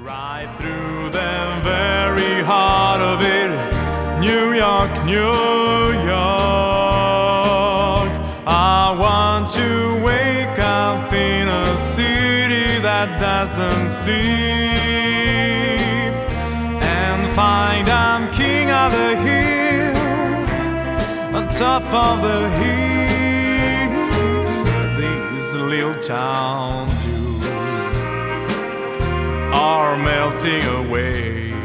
Right through the very heart of it, New York, New York. I want to wake up in a city that doesn't sleep and find I'm king of the hill, on top of the hill. These little town blues are melting away.